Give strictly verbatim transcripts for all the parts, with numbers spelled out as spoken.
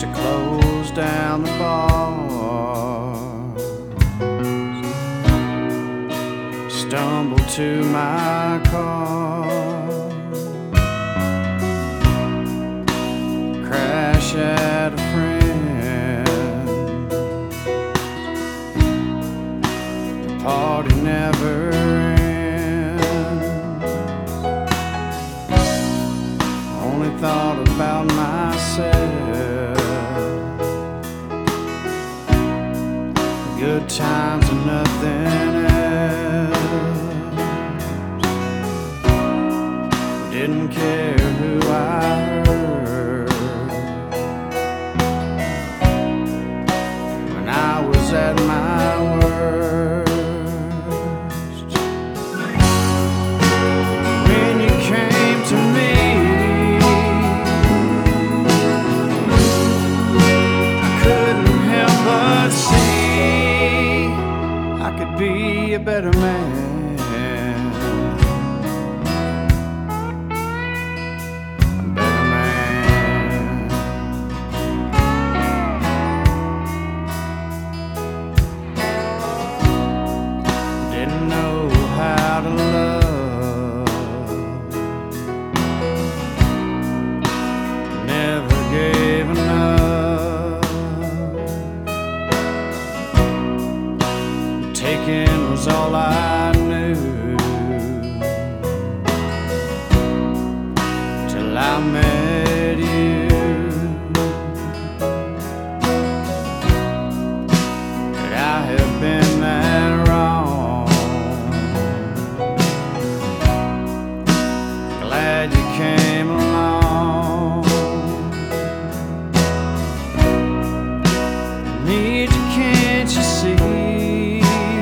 to close down the bars. Stumbled to my car, crash at a friend. The party never ends. Only thought about myself. Good times and nothing else. Didn't care who I hurt when I was at my worst. When you came to me, I couldn't help but see I could be a better man. Didn't know how to love, never gave enough. Taking was all I knew till I met you. But I have been that wrong. Glad you came along. Need you, can't you see?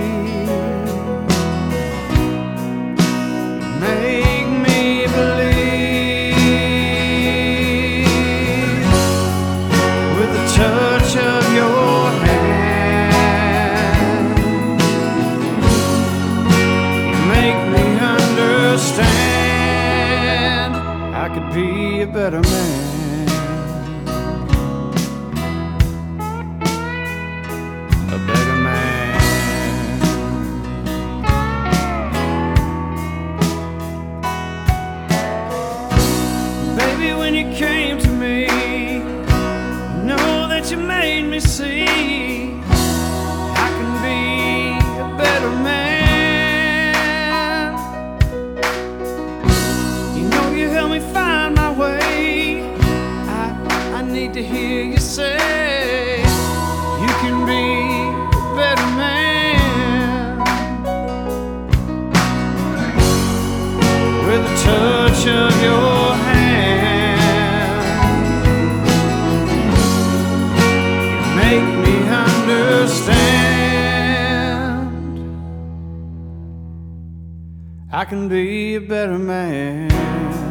Make me believe with the touch of your hand. You make me understand I could be a better man. A better man. Baby, when you came to me, I know that you made me see I can be a better man. You know you helped me find my way. I, I need to hear you say you can be a better man with a touch of your hand. You make me understand I can be a better man.